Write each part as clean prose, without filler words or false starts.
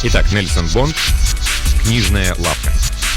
Итак, Нельсон Бонд, «Книжная лавка».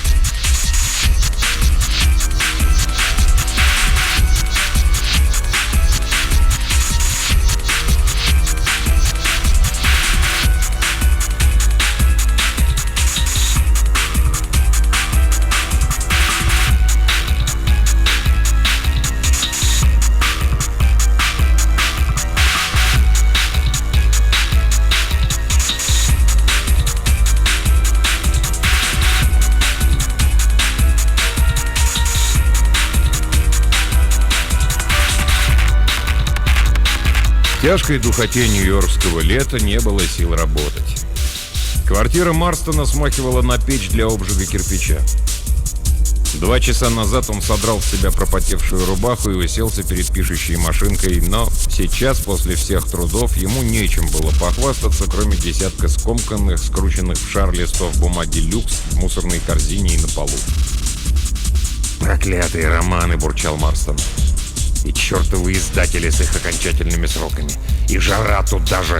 В тяжкой духоте нью-йоркского лета не было сил работать. Квартира Марстона смахивала на печь для обжига кирпича. 2 часа назад он содрал с себя пропотевшую рубаху и уселся перед пишущей машинкой, но сейчас, после всех трудов, ему нечем было похвастаться, кроме десятка скомканных, скрученных в шар листов бумаги люкс в мусорной корзине и на полу. «Проклятые романы!» — бурчал Марстон. «И чертовы издатели с их окончательными сроками! И жара тут даже!»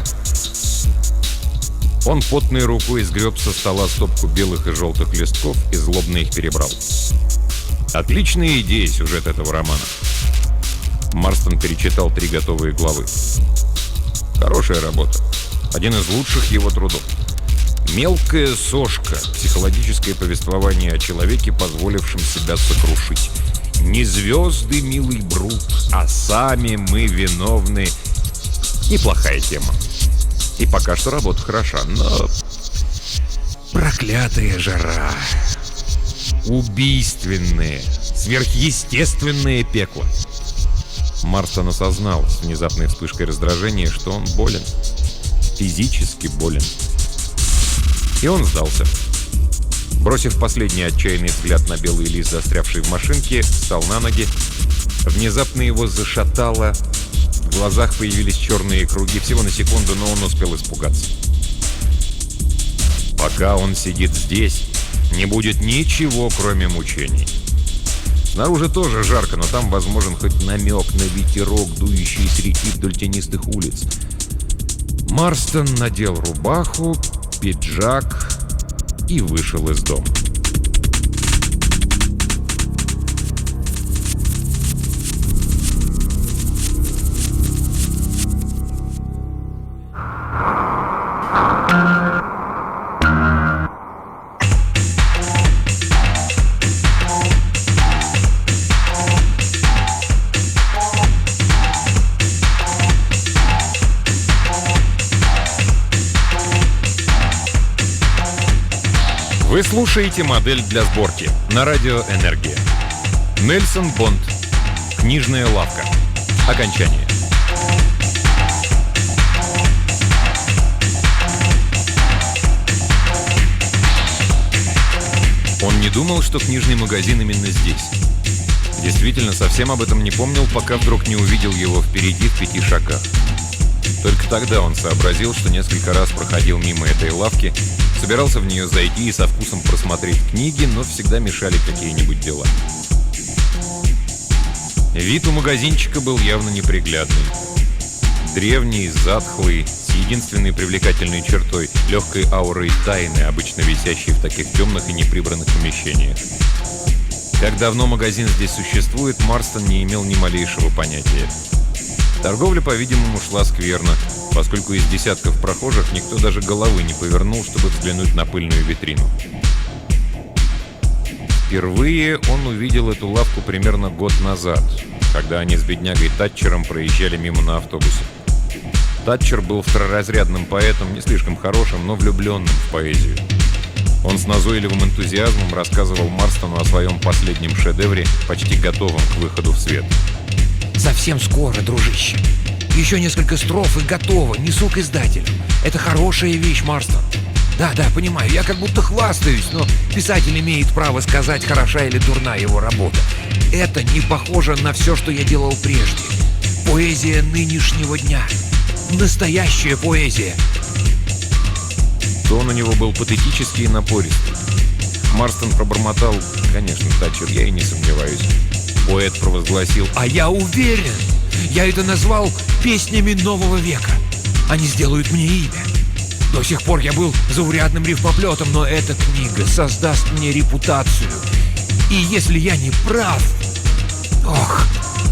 Он потной рукой сгреб со стола стопку белых и желтых листков и злобно их перебрал. Отличная идея, сюжет этого романа. Марстон перечитал 3 готовые главы. Хорошая работа. Один из лучших его трудов. «Мелкая сошка» — психологическое повествование о человеке, позволившем себя сокрушить. Не звезды, милый Брут, а сами мы виновны. Неплохая тема. И пока что работа хороша, но... Проклятая жара. Убийственное, сверхъестественное пекло. Марстон осознал с внезапной вспышкой раздражения, что он болен. Физически болен. И он сдался. Бросив последний отчаянный взгляд на белый лист, застрявший в машинке, встал на ноги. Внезапно его зашатало. В глазах появились черные круги. Всего на секунду, но он успел испугаться. Пока он сидит здесь, не будет ничего, кроме мучений. Снаружи тоже жарко, но там возможен хоть намек на ветерок, дующий с реки вдоль тенистых улиц. Марстон надел рубаху, пиджак и вышел из дома. Вы слушаете «Модель для сборки» на радио «Энергия». Нельсон Бонд. «Книжная лавка». Окончание. Он не думал, что книжный магазин именно здесь. Действительно, совсем об этом не помнил, пока вдруг не увидел его впереди в 5 шагах. Только тогда он сообразил, что несколько раз проходил мимо этой лавки, собирался в нее зайти и со вкусом просмотреть книги, но всегда мешали какие-нибудь дела. Вид у магазинчика был явно неприглядный. Древний, затхлый, с единственной привлекательной чертой — легкой аурой тайны, обычно висящей в таких темных и неприбранных помещениях. Как давно магазин здесь существует, Марстон не имел ни малейшего понятия. Торговля, по-видимому, шла скверно, поскольку из десятков прохожих никто даже головы не повернул, чтобы взглянуть на пыльную витрину. Впервые он увидел эту лавку примерно год назад, когда они с беднягой Татчером проезжали мимо на автобусе. Татчер был второразрядным поэтом, не слишком хорошим, но влюбленным в поэзию. Он с назойливым энтузиазмом рассказывал Марстону о своем последнем шедевре, почти готовом к выходу в свет. «Совсем скоро, дружище. Еще несколько строф и готово. Несу к издателю. Это хорошая вещь, Марстон. Да, понимаю, я как будто хвастаюсь, но писатель имеет право сказать, хороша или дурна его работа. Это не похоже на все, что я делал прежде. Поэзия нынешнего дня. Настоящая поэзия». Тон у него был патетический и напористый. Марстон пробормотал: «Конечно, Татчер, я и не сомневаюсь». Поэт провозгласил: «А я уверен, я это назвал песнями нового века. Они сделают мне имя. До До сих пор я был заурядным рифмоплетом, но эта книга создаст мне репутацию. И если я не прав... Ох!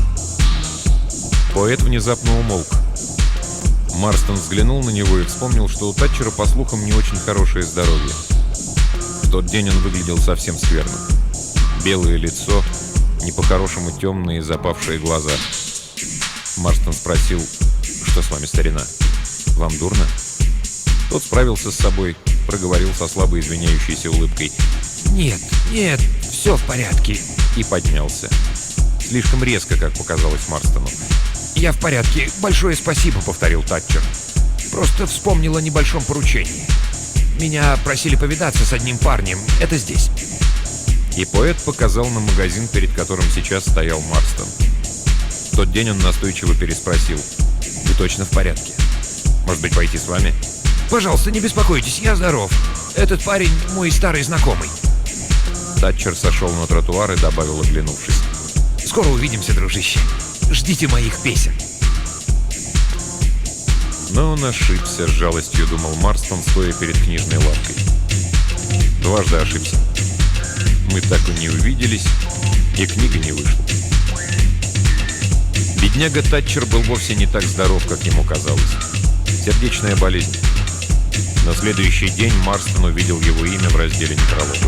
Поэт внезапно умолк. Марстон взглянул на него и вспомнил, что у Татчера, по слухам, не очень хорошее здоровье. В тот день он выглядел совсем скверно. Белое лицо, не по-хорошему темные запавшие глаза. Марстон спросил: «Что с вами, старина? Вам дурно?» Тот справился с собой, проговорил со слабо извиняющейся улыбкой: Нет, все в порядке. и поднялся. Слишком резко, как показалось Марстону. Я в порядке. Большое спасибо, Повторил Татчер. Просто вспомнил о небольшом поручении. Меня просили повидаться с одним парнем. Это здесь. И поэт показал на магазин, перед которым сейчас стоял Марстон. В тот день он настойчиво переспросил: «Вы точно в порядке? Может быть, пойти с вами?» Пожалуйста, не беспокойтесь, я здоров. Этот парень мой старый знакомый. Татчер сошел на тротуар и добавил, оглянувшись: Скоро увидимся, дружище. Ждите моих песен. Но он ошибся, с жалостью думал Марстон, стоя перед книжной лавкой. Дважды ошибся. Мы так и не увиделись, и книга не вышла. Бедняга Татчер был вовсе не так здоров, как ему казалось. Сердечная болезнь. На следующий день Марстон увидел его имя в разделе некрологов.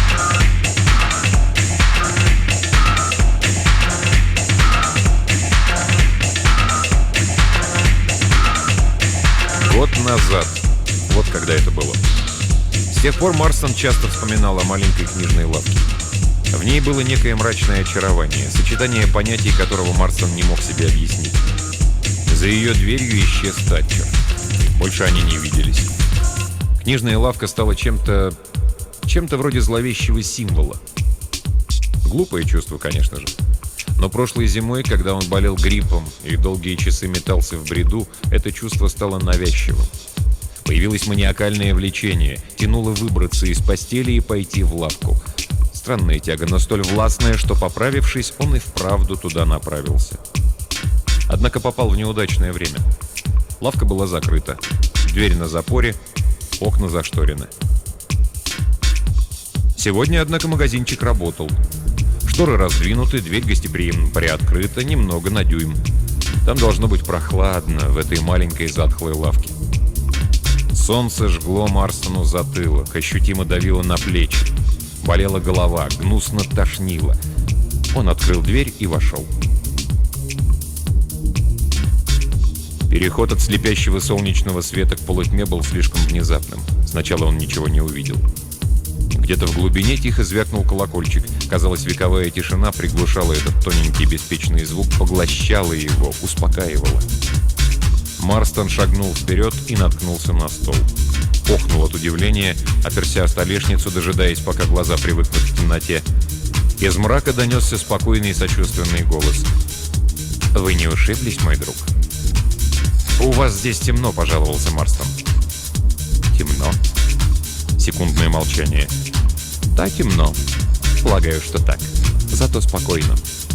Год назад. Вот когда это было. С тех пор Марстон часто вспоминал о маленькой книжной лавке. В ней было некое мрачное очарование, сочетание понятий, которого Марстон не мог себе объяснить. За ее дверью исчез Татчер. Больше они не виделись. Книжная лавка стала чем-то вроде зловещего символа. Глупое чувство, конечно же. Но прошлой зимой, когда он болел гриппом и долгие часы метался в бреду, это чувство стало навязчивым. Появилось маниакальное влечение, тянуло выбраться из постели и пойти в лавку. Странная тяга, но столь властная, что, поправившись, он и вправду туда направился. Однако попал в неудачное время. Лавка была закрыта, дверь на запоре, окна зашторены. Сегодня, однако, магазинчик работал. Шторы раздвинуты, дверь гостеприимно приоткрыта, немного на дюйм. Там должно быть прохладно в этой маленькой затхлой лавке. Солнце жгло Марстону затылок, ощутимо давило на плечи. Болела голова, гнусно тошнило. Он открыл дверь и вошел. Переход от слепящего солнечного света к полутьме был слишком внезапным. Сначала он ничего не увидел. Где-то в глубине тихо звякнул колокольчик. Казалось, вековая тишина приглушала этот тоненький беспечный звук, поглощала его, успокаивала. Марстон шагнул вперед и наткнулся на стол. Охнул от удивления, оперся о столешницу, дожидаясь, пока глаза привыкнут к темноте. Из мрака донесся спокойный и сочувственный голос. «Вы не ушиблись, мой друг?» «У вас здесь темно», — пожаловался Марстон. «Темно?» Секундное молчание. «Да, темно. Полагаю, что так. Зато спокойно».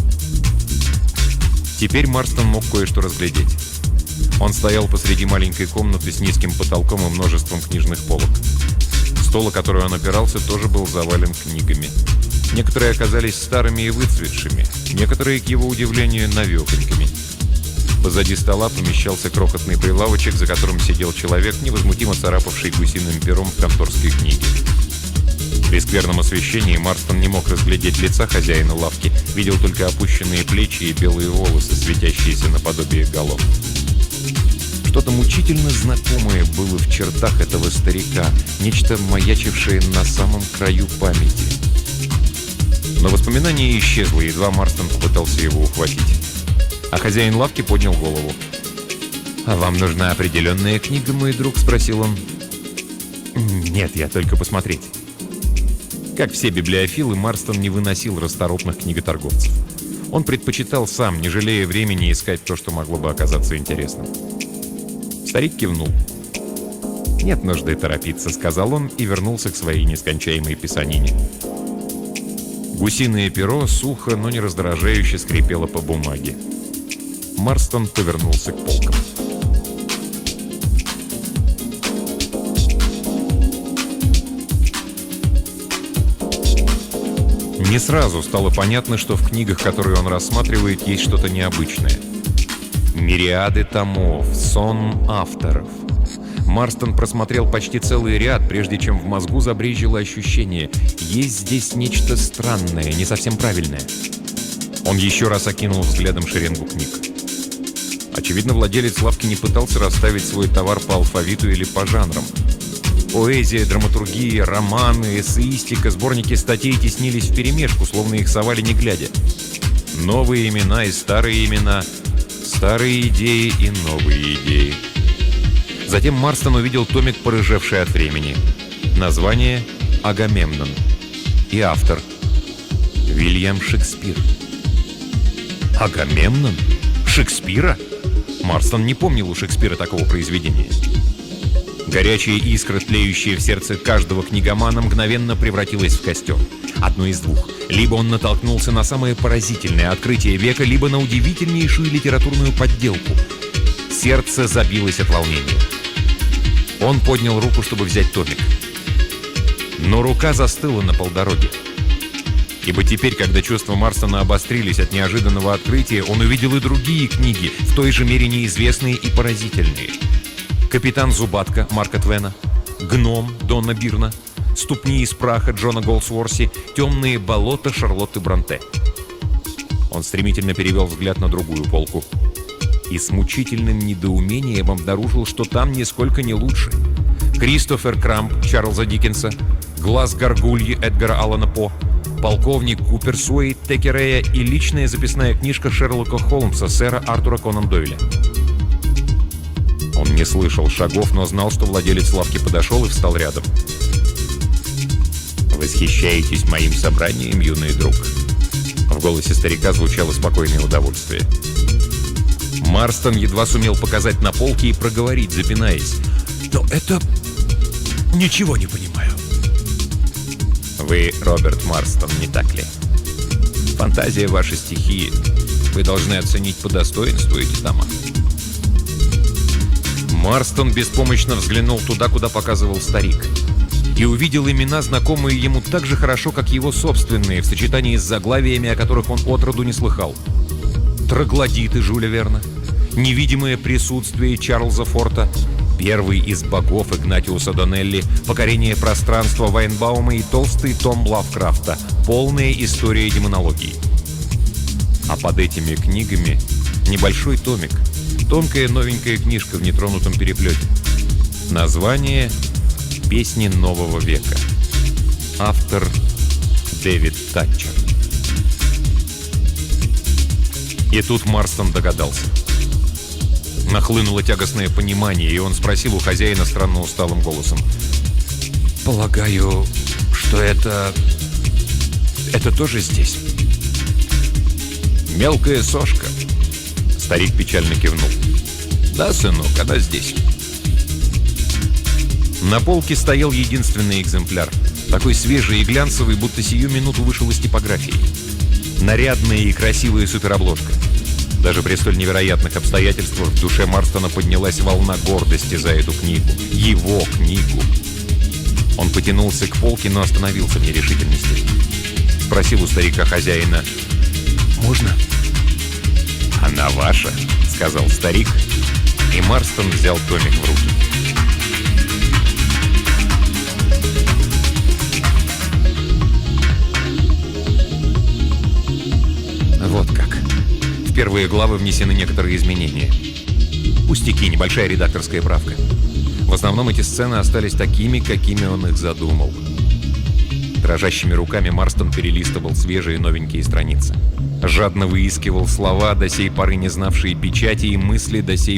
Теперь Марстон мог кое-что разглядеть. Он стоял посреди маленькой комнаты с низким потолком и множеством книжных полок. Стол, о который он опирался, тоже был завален книгами. Некоторые оказались старыми и выцветшими, некоторые, к его удивлению, навехонькими. Позади стола помещался крохотный прилавочек, за которым сидел человек, невозмутимо царапавший гусиным пером в конторской книге. При скверном освещении Марстон не мог разглядеть лица хозяина лавки, видел только опущенные плечи и белые волосы, светящиеся наподобие голов. Что-то мучительно знакомое было в чертах этого старика, нечто маячившее на самом краю памяти. Но воспоминание исчезло, едва Марстон попытался его ухватить. А хозяин лавки поднял голову. «А вам нужна определенная книга, мой друг?» — спросил он. «Нет, я только посмотреть». Как все библиофилы, Марстон не выносил расторопных книготорговцев. Он предпочитал сам, не жалея времени, искать то, что могло бы оказаться интересным. Старик кивнул. «Нет нужды торопиться», — сказал он и вернулся к своей нескончаемой писанине. Гусиное перо сухо, но не раздражающе скрипело по бумаге. Марстон повернулся к полкам. Не сразу стало понятно, что в книгах, которые он рассматривает, есть что-то необычное. Мириады томов, сон авторов. Марстон просмотрел почти целый ряд, прежде чем в мозгу забрежило ощущение: есть здесь нечто странное, не совсем правильное. Он еще раз окинул взглядом шеренгу книг. Очевидно, владелец лавки не пытался расставить свой товар по алфавиту или по жанрам. Поэзия, драматургия, романы, эссеистика, сборники статей теснились вперемешку, словно их совали не глядя. Новые имена и старые имена, старые идеи и новые идеи. Затем Марстон увидел томик, порыжевший от времени. Название «Агамемнон». И автор Вильям Шекспир. Агамемнон? Шекспира? Марстон не помнил у Шекспира такого произведения. Горячая искра, тлеющая в сердце каждого книгомана, мгновенно превратилась в костер. Одно из двух. Либо он натолкнулся на самое поразительное открытие века, либо на удивительнейшую литературную подделку. Сердце забилось от волнения. Он поднял руку, чтобы взять томик. Но рука застыла на полдороге. Ибо теперь, когда чувства Марстона обострились от неожиданного открытия, он увидел и другие книги, в той же мере неизвестные и поразительные. «Капитан Зубатка» Марка Твена, «Гном» Дона Бирна, «Ступни из праха» Джона Голдсуорси, «Темные болота» Шарлотты Бронте. Он стремительно перевел взгляд на другую полку и с мучительным недоумением обнаружил, что там нисколько не лучше. Кристофер Крамп Чарльза Диккенса, «Глаз горгульи» Эдгара Аллана По, «Полковник Куперсуэйт» Текерея и личная записная книжка Шерлока Холмса сэра Артура Конан Дойля. Он не слышал шагов, но знал, что владелец лавки подошел и встал рядом. «Восхищаетесь моим собранием, юный друг?» В голосе старика звучало спокойное удовольствие. Марстон едва сумел показать на полке и проговорить, запинаясь: Но это... ничего не понимаю. «Вы Роберт Марстон, не так ли? Фантазия — ваша стихия. Вы должны оценить по достоинству эти тома». Марстон беспомощно взглянул туда, куда показывал старик, и увидел имена, знакомые ему так же хорошо, как его собственные, в сочетании с заглавиями, о которых он отроду не слыхал. «Троглодиты» Жюля Верна, «Невидимое присутствие» Чарльза Форта, «Первый из богов» Игнатиуса Донелли, «Покорение пространства» Вайнбаума и толстый том Лавкрафта «Полная история демонологии». А под этими книгами небольшой томик, тонкая новенькая книжка в нетронутом переплете. Название «Песни нового века». Автор Дэвид Татчер. И тут Марстон догадался. Нахлынуло тягостное понимание, и он спросил у хозяина странно усталым голосом: Полагаю, что это тоже здесь? «Мелкая сошка». Старик печально кивнул. «Да, сынок, она здесь». На полке стоял единственный экземпляр, такой свежий и глянцевый, будто сию минуту вышел из типографии. Нарядная и красивая суперобложка. Даже при столь невероятных обстоятельствах в душе Марстона поднялась волна гордости за эту книгу. Его книгу. Он потянулся к полке, но остановился в нерешительности. Спросил у старика-хозяина: Можно? «Она ваша», — сказал старик, и Марстон взял томик в руки. Вот как. В первые главы внесены некоторые изменения. Пустяки, небольшая редакторская правка. В основном эти сцены остались такими, какими он их задумал. Дрожащими руками Марстон перелистывал свежие новенькие страницы. Жадно выискивал слова, до сей поры не знавшие печати, и мысли до сей...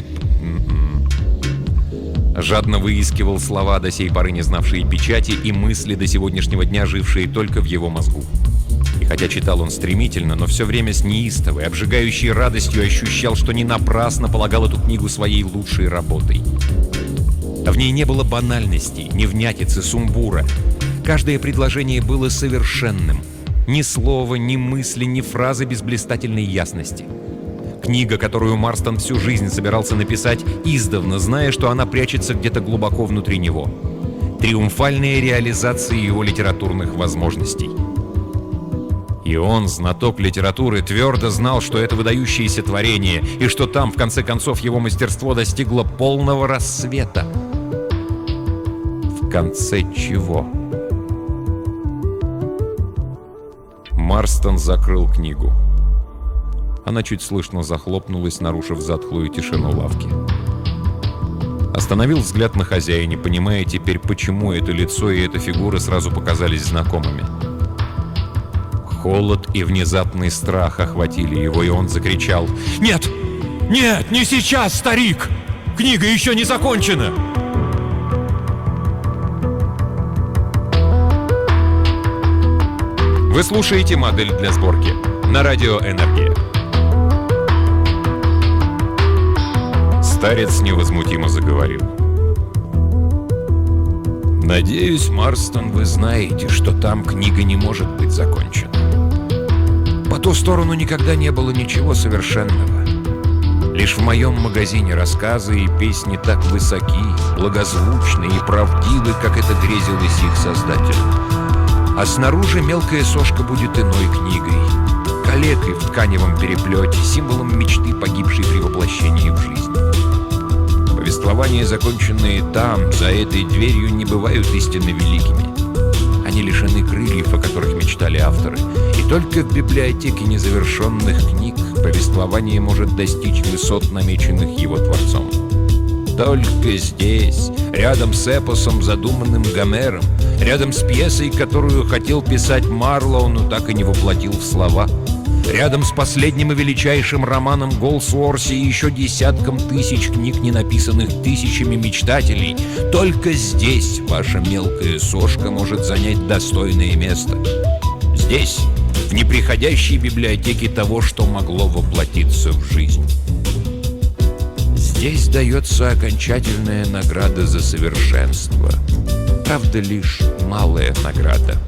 Жадно выискивал слова, до сей поры не знавшие печати, и мысли до сегодняшнего дня, жившие только в его мозгу. И хотя читал он стремительно, но все время с неистовой, обжигающей радостью ощущал, что не напрасно полагал эту книгу своей лучшей работой. В ней не было банальностей, невнятицы, сумбура. Каждое предложение было совершенным. Ни слова, ни мысли, ни фразы без блистательной ясности. Книга, которую Марстон всю жизнь собирался написать, издавна зная, что она прячется где-то глубоко внутри него. Триумфальная реализация его литературных возможностей. И он, знаток литературы, твердо знал, что это выдающееся творение, и что там, в конце концов, его мастерство достигло полного рассвета. В конце чего? Марстон закрыл книгу. Она чуть слышно захлопнулась, нарушив затхлую тишину лавки. Остановил взгляд на хозяине, понимая теперь, почему это лицо и эта фигура сразу показались знакомыми. Холод и внезапный страх охватили его, и он закричал: «Нет! Нет, не сейчас, старик! Книга еще не закончена!» Вы слушаете «Модель для сборки» на радио «Энергия». Старец невозмутимо заговорил. «Надеюсь, Марстон, вы знаете, что там книга не может быть закончена. По ту сторону никогда не было ничего совершенного. Лишь в моем магазине рассказы и песни так высоки, благозвучны и правдивы, как это грезилось их создателю. А снаружи мелкая сошка будет иной книгой, калекой в тканевом переплете, символом мечты, погибшей при воплощении в жизнь. Повествования, законченные там, за этой дверью, не бывают истинно великими. Они лишены крыльев, о которых мечтали авторы. И только в библиотеке незавершенных книг повествование может достичь высот, намеченных его творцом. Только здесь, рядом с эпосом, задуманным Гомером, рядом с пьесой, которую хотел писать Марлоу, но так и не воплотил в слова, рядом с последним и величайшим романом Голсуорси и еще десятком тысяч книг, не написанных тысячами мечтателей, только здесь ваша мелкая сошка может занять достойное место. Здесь, в неприходящей библиотеке того, что могло воплотиться в жизнь. Здесь дается окончательная награда за совершенство. Правда, лишь малая награда.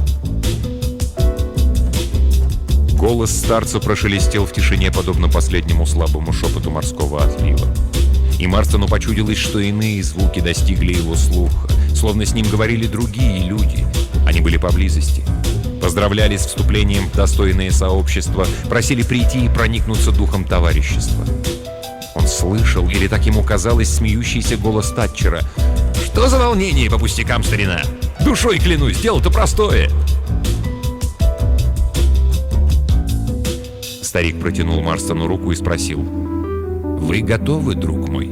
Голос старца прошелестел в тишине, подобно последнему слабому шепоту морского отлива. И Марстону почудилось, что иные звуки достигли его слуха, словно с ним говорили другие люди. Они были поблизости. Поздравляли с вступлением в достойное сообщество, просили прийти и проникнуться духом товарищества. Он слышал, или так ему казалось, смеющийся голос Татчера: «Что за волнение по пустякам, старина? Душой клянусь, дело-то простое!» Старик протянул Марстону руку и спросил: «Вы готовы, друг мой?»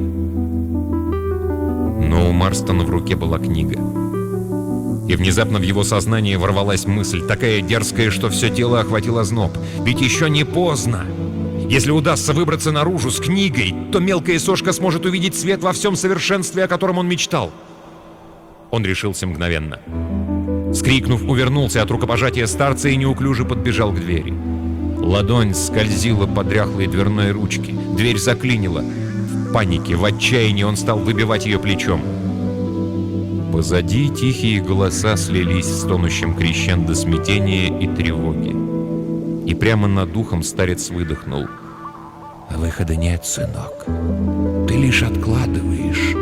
Но у Марстона в руке была книга. И внезапно в его сознание ворвалась мысль, такая дерзкая, что все тело охватило озноб. Ведь еще не поздно! Если удастся выбраться наружу с книгой, то мелкая сошка сможет увидеть свет во всем совершенстве, о котором он мечтал. Он решился мгновенно. Скрикнув, увернулся от рукопожатия старца и неуклюже подбежал к двери. Ладонь скользила по дряхлой дверной ручке. Дверь заклинила. В панике, в отчаянии он стал выбивать ее плечом. Позади тихие голоса слились в стонущем крещендо смятения и тревоги. И прямо над ухом старец выдохнул: «Выхода нет, сынок. Ты лишь откладываешь».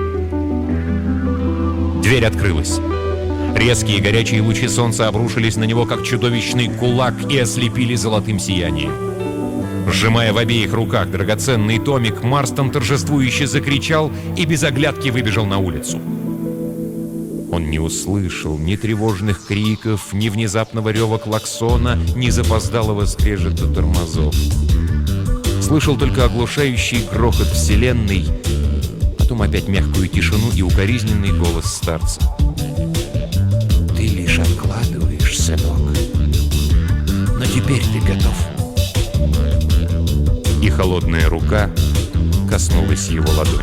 Дверь открылась. Резкие горячие лучи солнца обрушились на него, как чудовищный кулак, и ослепили золотым сиянием. Сжимая в обеих руках драгоценный томик, Марстон торжествующе закричал и без оглядки выбежал на улицу. Он не услышал ни тревожных криков, ни внезапного рева клаксона, ни запоздалого скрежета тормозов. Слышал только оглушающий грохот вселенной, потом опять мягкую тишину и укоризненный голос старца: «Ты лишь откладываешь, сынок, но теперь ты готов». И холодная рука коснулась его ладони.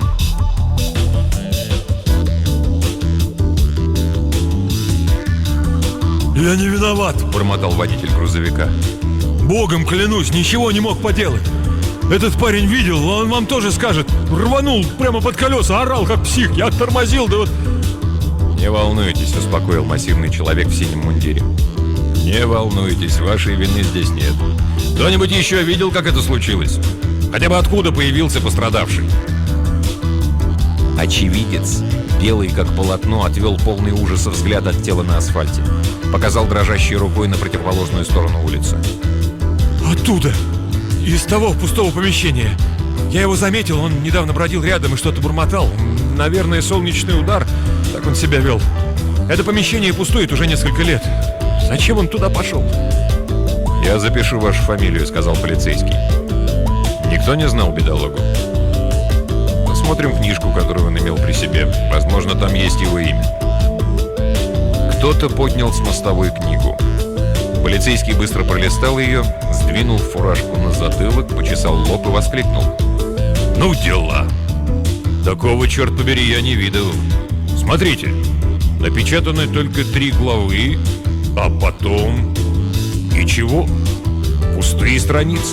«Я не виноват», — бормотал водитель грузовика. «Богом клянусь, ничего не мог поделать. Этот парень видел, он вам тоже скажет. Рванул прямо под колеса, орал как псих. Я тормозил, да вот...» «Не волнуйтесь», — успокоил массивный человек в синем мундире. «Не волнуйтесь, вашей вины здесь нет. Кто-нибудь еще видел, как это случилось? Хотя бы откуда появился пострадавший?» Очевидец белый как полотно, отвел полный ужаса взгляд от тела на асфальте. Показал дрожащей рукой на противоположную сторону улицы. Оттуда, из того пустого помещения. Я его заметил, он недавно бродил рядом и что-то бормотал. Наверное, солнечный удар, так он себя вел. Это помещение пустует уже несколько лет. Зачем он туда пошел? «Я запишу вашу фамилию», — сказал полицейский. Никто не знал бедолагу. Посмотрим книжку, которую он имел при себе. Возможно, там есть его имя. Кто-то поднял с мостовой книгу. Полицейский быстро пролистал ее, сдвинул фуражку на затылок, почесал лоб и воскликнул: «Ну дела! Такого, черт побери, я не видел. Смотрите, напечатаны только 3 главы, а потом... ничего, пустые страницы».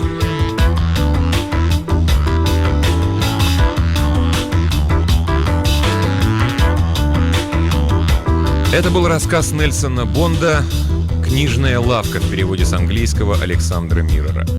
Это был рассказ Нельсона Бонда «Книжная лавка» в переводе с английского Александра Миррора.